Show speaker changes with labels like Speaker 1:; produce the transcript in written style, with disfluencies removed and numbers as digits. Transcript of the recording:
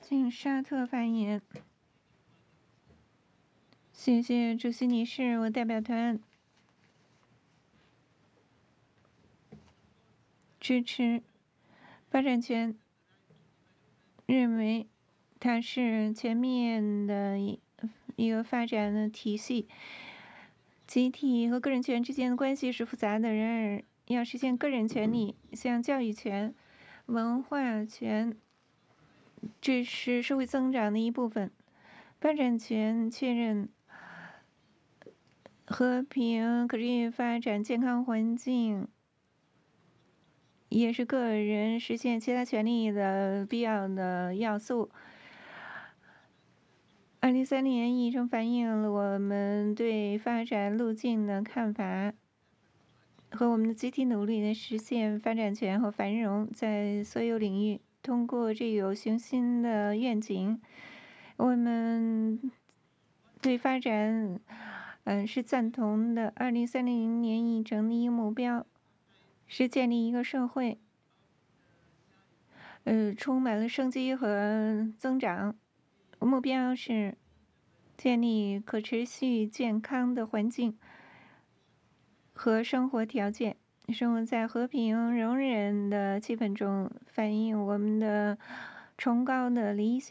Speaker 1: 请沙特发言。谢谢主席女士，我代表团支持发展权，认为它是全面的一个发展的体系。集体和个人权之间的关系是复杂的，然而要实现个人权利，像教育权、文化权，这是社会增长的一部分。发展权确认和平、可持续发展、健康环境，也是个人实现其他权利的必要的要素。2030年议程反映了我们对发展路径的看法和我们的集体努力来实现发展权和繁荣，在所有领域。通过这有雄心的愿景，我们对发展是赞同的。2030年议程的一个目标是建立一个社会充满了生机和增长，目标是建立可持续健康的环境和生活条件，生活在和平容忍的气氛中，反映我们的崇高的理想。